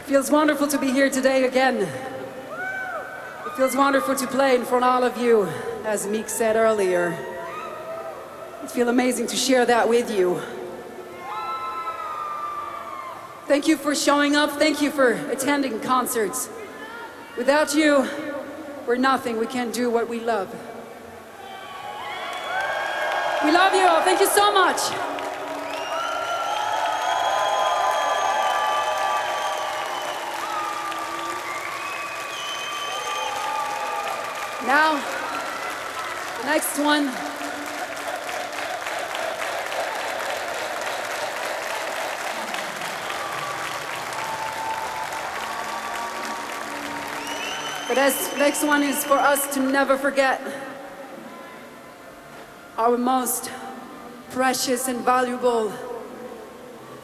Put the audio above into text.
feels wonderful to be here today again. It feels wonderful to play in front of all of you, as Meek said earlier. It feels amazing to share that with you. Thank you for showing up. Thank you for attending concerts. Without you, we're nothing. We can't do what we love. We love you all. Thank you so much. Now, the next one. The next one is for us to never forget our most precious and valuable